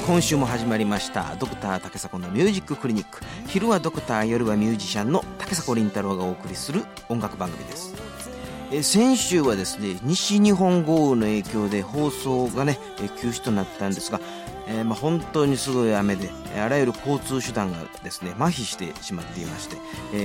今週も始まりましたドクター竹迫のミュージッククリニック。昼はドクター、夜はミュージシャンの竹迫倫太郎がお送りする音楽番組です。先週はですね、西日本豪雨の影響で放送がね休止となったんですが、本当にすごい雨であらゆる交通手段がですね麻痺してしまっていまして、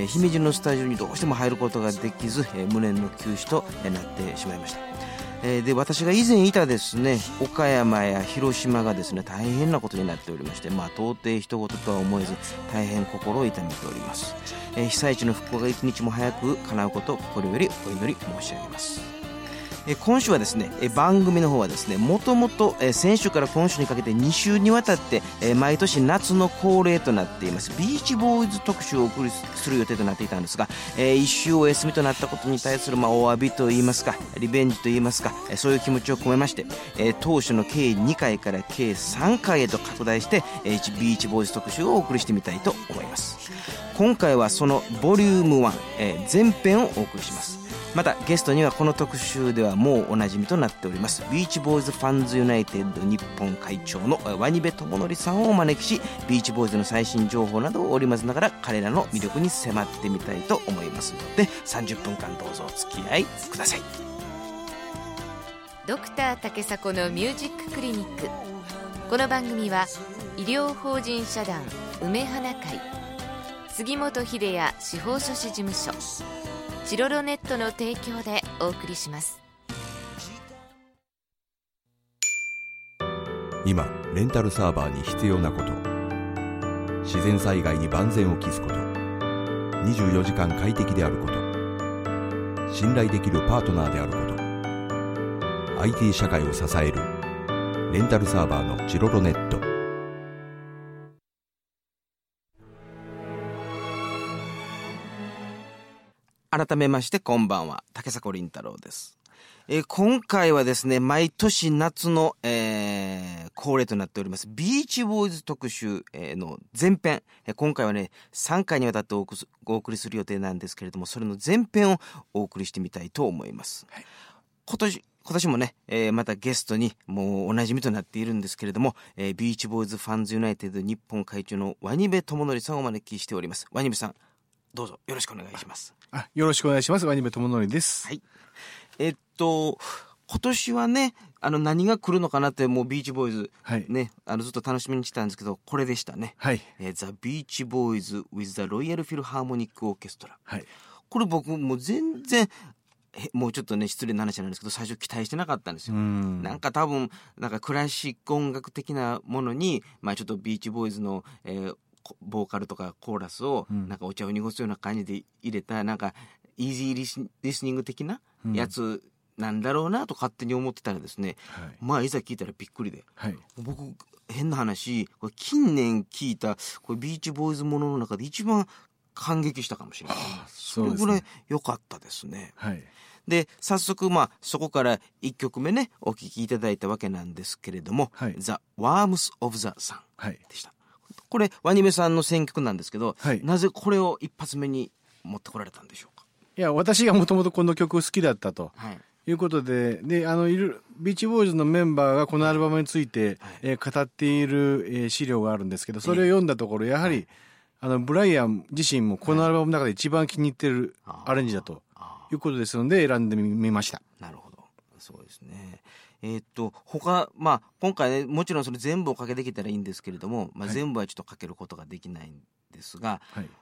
姫路のスタジオにどうしても入ることができず、無念の休止となってしまいました。で私が以前いたですね岡山や広島がですね大変なことになっておりまして、到底人事とは思えず大変心を痛めております。被災地の復興が一日も早く叶うことを心よりお祈り申し上げます。今週はですね番組の方はですねもともと先週から今週にかけて2週にわたって毎年夏の恒例となっていますビーチボーイズ特集をお送りする予定となっていたんですが、1週お休みとなったことに対するお詫びといいますかリベンジといいますか、そういう気持ちを込めまして、当初の計2回から計3回へと拡大してビーチボーイズ特集をお送りしてみたいと思います。今回はそのボリューム1、前編をお送りします。またゲストにはこの特集ではもうおなじみとなっておりますビーチボーイズファンズユナイテッド日本会長の鰐部智則さんをお招きし、ビーチボーイズの最新情報などを織り交ぜながら彼らの魅力に迫ってみたいと思いますので、30分間どうぞお付き合いください。 ドクター竹迫のミュージッククリニック。この番組は医療法人社団梅花会、杉本秀也司法書士事務所、チロロネットの提供でお送りします。 今レンタルサーバーに必要なこと、自然災害に万全を期すこと、24時間快適であること、信頼できるパートナーであること、 IT 社会を支えるレンタルサーバーのチロロネット。 改めましてこんばんは、竹迫倫太郎です。今回はですね毎年夏の、恒例となっておりますビーチボーイズ特集、の前編、今回はね3回にわたってお送りする予定なんですけれども、それの前編をお送りしてみたいと思います、はい、今年もね、またゲストにもうおなじみとなっているんですけれども、ビーチボーイズファンズユナイテッド日本会長の鰐部智則さんをお招きしております。鰐部さん、どうぞよろしくお願いします。 よろしくお願いします。鰐部智則です。 はい。今年はね何が来るのかなって、もうビーチボーイズ、はい、ねずっと楽しみにしてたんですけど、これでしたね。はい。The Beach Boys with the Royal Philharmonic Orchestra。はい。これ僕もう全然もうちょっとね失礼な話なんですけど、最初期待してなかったんですよ。なんか多分クラシック音楽的なものにちょっとビーチボーイズの、ボーカルとかコーラスをお茶を濁すような感じで入れたイージーリスニング的なやつなんだろうなと勝手に思ってたらですね、いざ聞いたらびっくりで、僕変な話これ近年聞いたこれビーチボーイズものの中で一番感激したかもしれない。それぐらい良かったですね。で早速そこから1曲目ねお聴きいただいたわけなんですけれども、The Worms of the Sun でした。これ鰐部さんの選曲なんですけど、なぜこれを一発目に持ってこられたんでしょうか。 いや、私がもともとこの曲好きだったと、いうことで、ビーチボーイズのメンバーがこのアルバムについて、語っている、資料があるんですけど、それを読んだところやはり、ブライアン自身もこのアルバムの中で一番気に入ってるアレンジだということですので選んでみました。 なるほど、そうですね。他今回ねもちろんそれ全部おかけできたらいいんですけれども、全部はちょっとかけることができないんですが、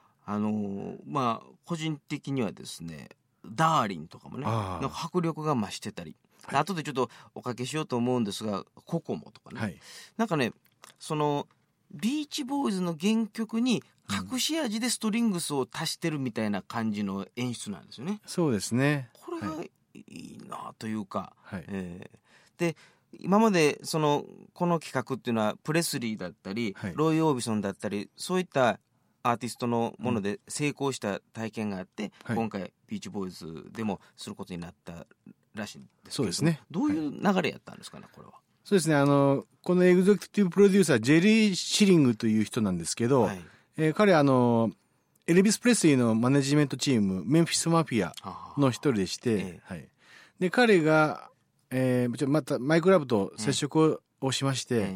個人的にはですねダーリンとかもね迫力が増してたり、後でちょっとおかけしようと思うんですがココモとかね、そのビーチボーイズの原曲に隠し味でストリングスを足してるみたいな感じの演出なんですよね。 そうですね。 これがいいなというか、で今までこの企画っていうのはプレスリーだったり、ロイ・オービソンだったりそういったアーティストのもので成功した体験があって、今回ビーチボーイズでもすることになったらしいんですけど、 そうですね。 どういう流れやったんですかねこれは。 そうですね。このエグゼクティブプロデューサージェリー・シリングという人なんですけど、彼エルビス・プレスリーのマネジメントチームメンフィス・マフィアの一人でして、で彼がまたマイク・ラブと接触をしまして、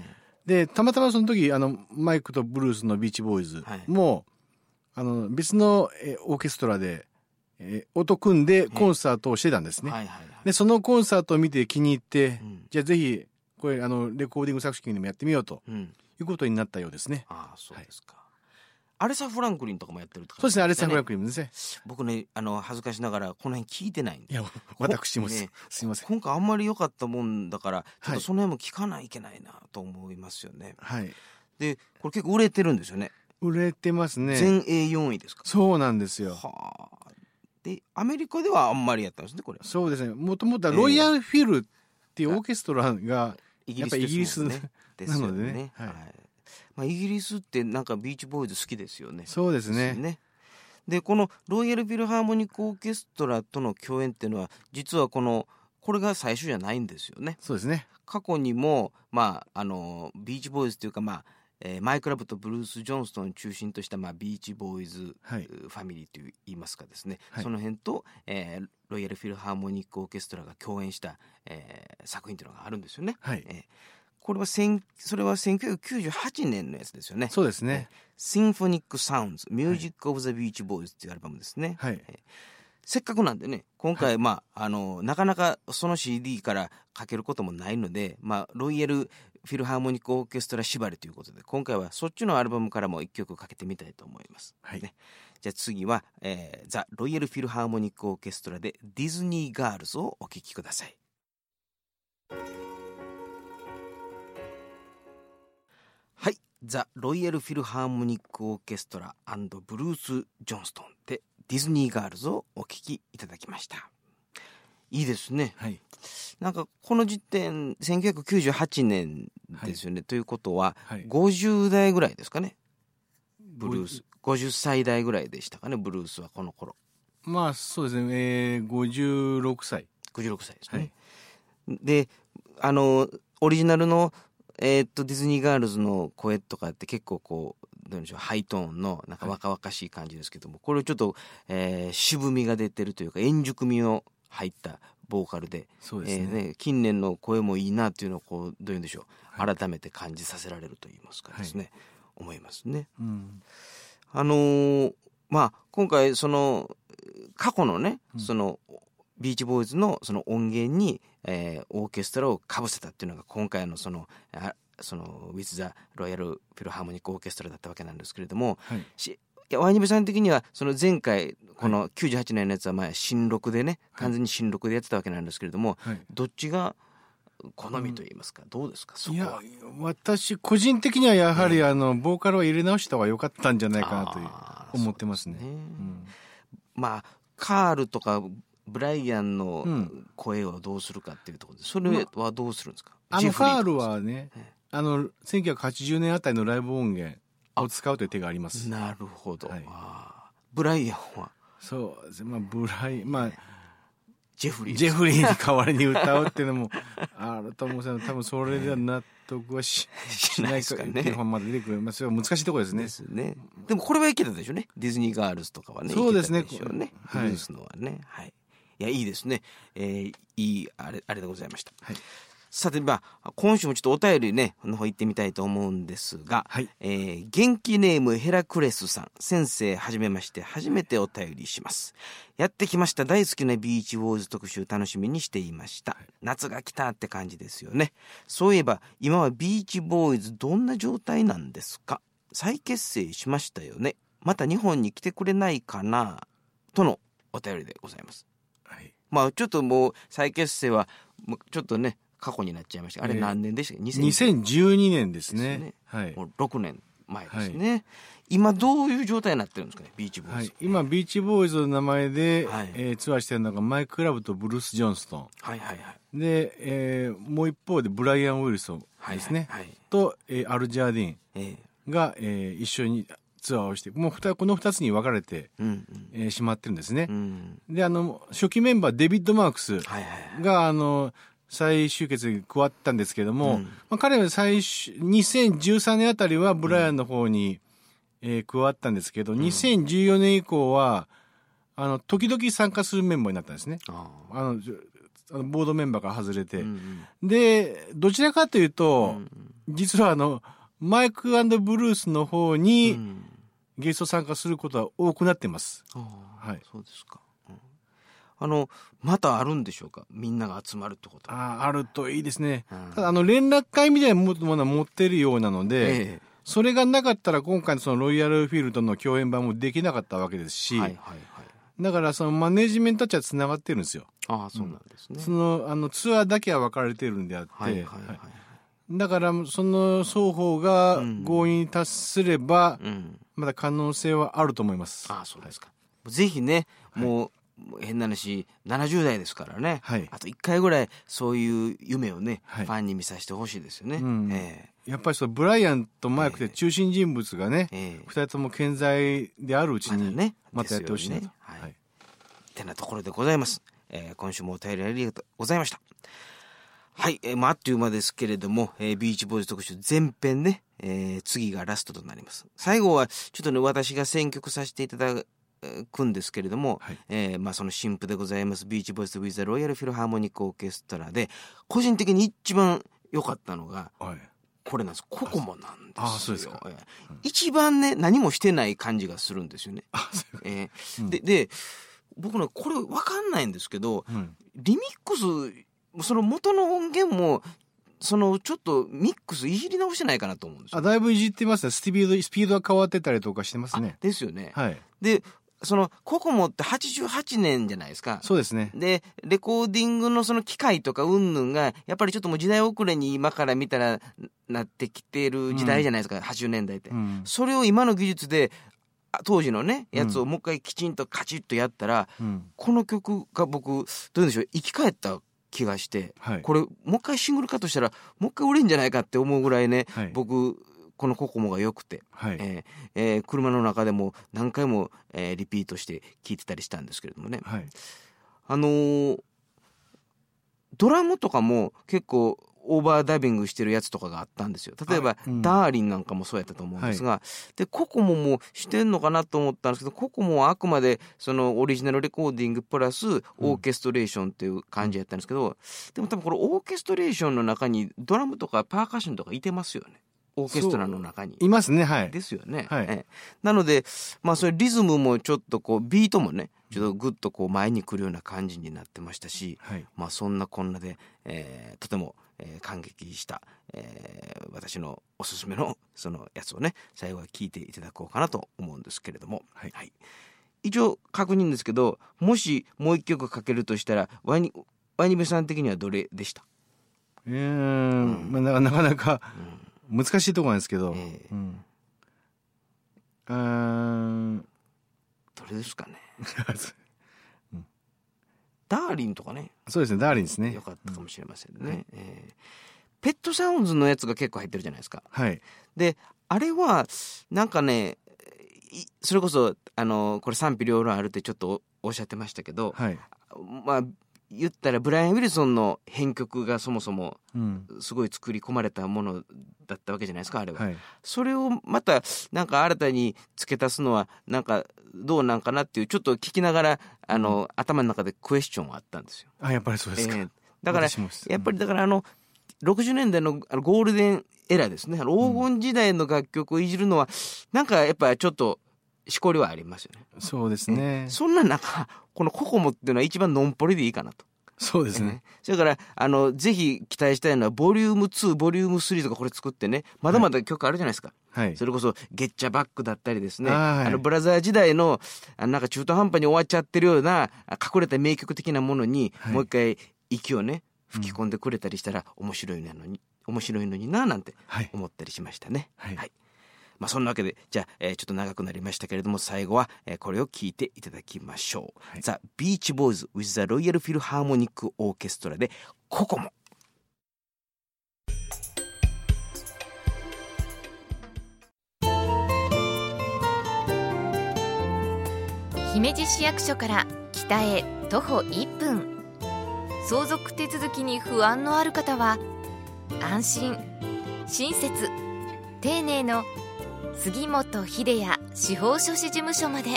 でたまたまその時マイクとブルースのビーチボーイズも、別のオーケストラで音組んでコンサートをしてたんですね。でそのコンサートを見て気に入って、じゃあぜひこれレコーディング作品でもやってみようということになったようですね。 ああそうですか。アレサ・フランクリンとかもやってるとか、ね、 そうですね、アレサ・フランクリンですね。 僕ね恥ずかしながらこの辺聞いてないんで。 いや私もすいません。 今回あんまり良かったもんだからちょっとその辺も聞かないといけないなと思いますよね。 はい。 でこれ結構売れてるんですよね。 売れてますね。 全英4位ですか。 そうなんですよ。 はあ。でアメリカではあんまりやったんですねこれ。 そうですね。もともとはロイヤルフィルっていうオーケストラがやっぱりイギリスなのでね。はい。まあ、イギリスってなんかビーチボーイズ好きですよね。 そうですね。 でこのロイヤルフィルハーモニックオーケストラとの共演っていうのは実はこれが最初じゃないんですよね。 そうですね。 過去にもビーチボーイズというかマイクラブとブルース・ジョンストンを中心としたビーチボーイズファミリーと言いますかですね、はい、その辺と、ロイヤルフィルハーモニックオーケストラが共演した、作品というのがあるんですよね。はい。これはそれは1998年のやつですよね。 そうですね。 Symphonic Sounds Music of the Beach Boys っていうアルバムですね。はい。せっかくなんでね今回、はい、なかなかその CD からかけることもないので、ロイヤルフィルハーモニックオーケストラ縛りということで今回はそっちのアルバムからも一曲かけてみたいと思います。はい。ね、じゃあ次は、ザ・ロイヤルフィルハーモニックオーケストラでディズニーガールズをお聴きください。はい、ザ・ロイヤルフィルハーモニックオーケストラ&ブルース・ジョンストンでディズニーガールズをお聴きいただきました。いいですね。はい。なんかこの時点1998年ですよね、はい、ということは、はい、50代ぐらいですかねブルース。50歳代ぐらいでしたかねブルースはこの頃。 そうですね、56歳ですね。はい、でオリジナルのディズニーガールズの声とかって結構どうでしょうハイトーンのなんか若々しい感じですけども、これをちょっと、渋みが出てるというか円熟味の入ったボーカルで、そうですね、近年の声もいいなっていうのをどういうんでしょう、はい、改めて感じさせられると言いますかですね、はい、思いますね。うん、今回その過去のね、そのビーチボーイズのその音源に、オーケストラをかぶせたっていうのが今回のそのWith the Royal Philharmonic Orchestra だったわけなんですけれども、はい、ワニベさん的にはその前回この98年のやつは新録でね、完全に新録でやってたわけなんですけれども、はい、どっちが好みと言いますか、どうですかそこは。 いや私個人的にはやはり、ボーカルを入れ直した方が良かったんじゃないかなと思ってますね。 カールとかブライアンの声をどうするかっていうところで、それはどうするんですか。 カールはね、1980年あたりのライブ音源を使うという手があります。 なるほど。はい、ブライアンはそうですね、 ジェフリーに代わりに歌うっていうのもあると思うんですけど、多分それでは納得はしないですかね。まだ出てくる、それは難しいところですね。 でもこれはいけたでしょうね。ディズニーガールズとかはね。 そうですね。 いけたでしょうね。ブルースのはね。はい。いやいいですね。いいあれでございました。はい。さて今週もちょっとお便りねの方行ってみたいと思うんですが、はい、元気ネームヘラクレスさん、先生はじめまして、初めてお便りします。やってきました。大好きなビーチボーイズ特集楽しみにしていました。はい、夏が来たって感じですよね。そういえば今はビーチボーイズどんな状態なんですか。再結成しましたよね。また日本に来てくれないかなとのお便りでございます。はい、ちょっともう再結成はちょっとね過去になっちゃいました。あれ何年でしたっけ。 2012年ですね。はい。 もう6年前ですね。はい、今どういう状態になってるんですかね、ビーチボーイズ。 はい、今ビーチボーイズの名前で、はい、ツアーしてるのがマイクラブとブルース・ジョンストン。はいはいはい。で、もう一方でブライアン・ウィルソンですね。はいはいはい、と、アル・ジャーディンが、一緒にツアーをして、もうこの2つに分かれて、しまってるんですね。うん、で、初期メンバーデビッド・マークスが、再集結に加わったんですけども、彼は2013年あたりはブライアンの方に、加わったんですけど、2014年以降は時々参加するメンバーになったんですね。ボードメンバーが外れて、でどちらかというと、 実はマイク&ブルースの方にゲスト参加することは多くなってます。 はい、そうですか。またあるんでしょうか、みんなが集まるってことは。 あるといいですね。ただ連絡会みたいなものは持ってるようなので、それがなかったら今回のそのロイヤルフィールドの共演版もできなかったわけですし、だからそのマネジメントたちはつながってるんですよ。 そうなんですね。 ツアーだけは分かれてるんであって、だからその双方が合意に達すれば、まだ可能性はあると思います。 そうですか。ぜひね、もう変な話70代ですからね、あと1回ぐらいそういう夢をね、ファンに見させてほしいですよね。 やっぱりブライアンとマイクで中心人物がね、2人とも健在であるうちにまたやってほしいなと。 てなところでございます。今週もお便りありがとうございました。はい、あっという間ですけれども、ビーチボーイズ特集前編ね、次がラストとなります。最後はちょっとね、私が選曲させていただくんですけれども、その新譜でございますビーチボーイズ with the Royal Philharmonic Orchestraで個人的に一番良かったのが、これなんです。ココモなんですよ。そうですか。一番ね、何もしてない感じがするんですよね。で僕ね、これ分かんないんですけど、リミックス、その元の音源もちょっとミックスいじり直してないかなと思うんですよ。 だいぶいじってますね。スピードが変わってたりとかしてますね。 ですよね。でココモって88年じゃないですか。 そうですね。 でレコーディングのその機械とか云々がやっぱりちょっともう時代遅れに今から見たらなってきてる時代じゃないですか、80年代って、それを今の技術で当時のねやつをもう一回きちんとカチッとやったら、この曲が僕どういうんでしょう、生き返った気がして、これもう一回シングルカットしたらもう一回売れんじゃないかって思うぐらいね、僕このココモが良くて、車の中でも何回も、リピートして聴いてたりしたんですけれどもね、ドラムとかも結構オーバーダビングしてるやつとかがあったんですよ。例えば、ダーリンなんかもそうやったと思うんですが、でココモもしてんのかなと思ったんですけど、ココモはあくまでそのオリジナルレコーディングプラスオーケストレーションっていう感じやったんですけど、でも多分これオーケストレーションの中にドラムとかパーカッションとかいてますよね。オーケストラの中にいますね。 ですよね。なのでそれリズムもちょっとビートもねちょっとグッと前に来るような感じになってましたし、そんなこんなで、とても、感激した、私のおすすめのそのやつをね最後は聞いていただこうかなと思うんですけれども、一応確認ですけど、もしもう一曲かけるとしたらワニベさん的にはどれでした？ なかなか、難しいところなんですけど、 どれですかね。ダーリンとかね。 そうですね、ダーリンですね。 よかったかもしれませんね。ペットサウンズのやつが結構入ってるじゃないですか。であれはなんかね、それこそこれ賛否両論あるってちょっとおっしゃってましたけど、言ったらブライアン・ウィルソンの編曲がそもそもすごい作り込まれたものだったわけじゃないですか、あれは。それをまたなんか新たに付け足すのはなんかどうなんかなっていう、ちょっと聞きながら頭の中でクエスチョンはあったんですよ。 やっぱりそうですか。 だからやっぱり60年代のゴールデンエラーですね、黄金時代の楽曲をいじるのはなんかやっぱりちょっとしこりはありますよね。 そうですね。 そんな中このココモっていうのは一番のんぽりでいいかなと。 そうですね。 それからぜひ期待したいのはボリューム2ボリューム3とかこれ作ってね、まだまだ曲あるじゃないですか。それこそゲッチャバックだったりですね、ブラザー時代のなんか中途半端に終わっちゃってるような隠れた名曲的なものに、もう一回息をね吹き込んでくれたりしたら面白いのにななんて思ったりしましたね。そんなわけでじゃあ、ちょっと長くなりましたけれども、最後は、これを聞いていただきましょう。ザ・ビーチボーイズ with the Royal Philharmonic Orchestra でココモ。 姫路市役所から北へ徒歩1分、相続手続きに不安のある方は安心親切丁寧の杉本秀也司法書士事務所まで。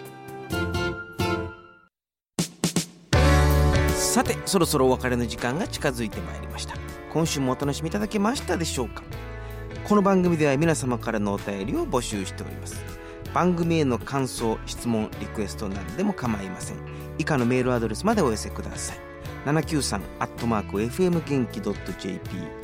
さてそろそろお別れの時間が近づいてまいりました。今週もお楽しみいただけましたでしょうか。 この番組では皆様からのお便りを募集しております。番組への感想、質問、リクエストなどでも構いません。以下のメールアドレスまでお寄せください。793@fm元気 .jp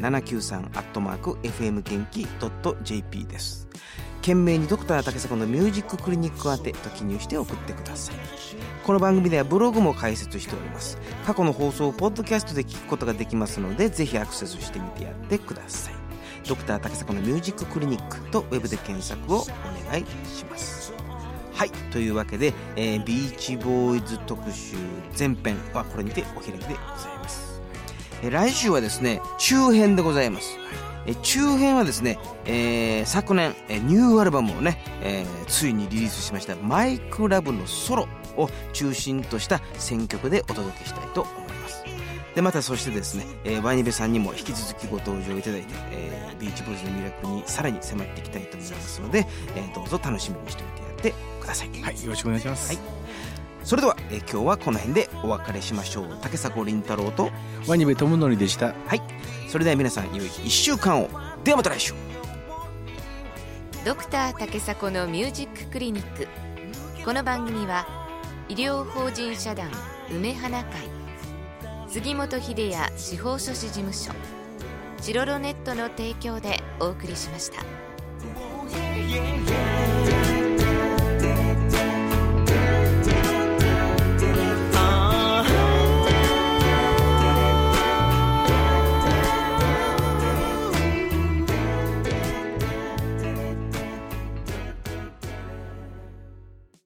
793@fm元気 .jp です。懸命にドクター竹迫のミュージッククリニック宛てと記入して送ってください。この番組ではブログも開設しております。過去の放送をポッドキャストで聞くことができますので、ぜひアクセスしてみてやってください。ドクター竹迫のミュージッククリニックとウェブで検索をお願いします。はい、というわけで、ビーチボーイズ特集前編はこれにてお開きでございます。来週はですね、中編でございます。中編はですね、昨年ニューアルバムをね、ついにリリースしましたマイクラブのソロを中心とした選曲でお届けしたいと思います。でまたそしてですね、ワニベさんにも引き続きご登場いただいて、ビーチボーイズの魅力にさらに迫っていきたいと思いますので、どうぞ楽しみにしておいてやってください。 はい、よろしくお願いします。 はい、それでは、今日はこの辺でお別れしましょう。竹迫倫太郎とワニベ智則でした。 はい、それでは皆さん良い1週間を。ではまた来週。 ドクター竹迫のミュージッククリニック。この番組は医療法人社団梅花会、杉本秀哉司法書士事務所、チロロネットの提供でお送りしました。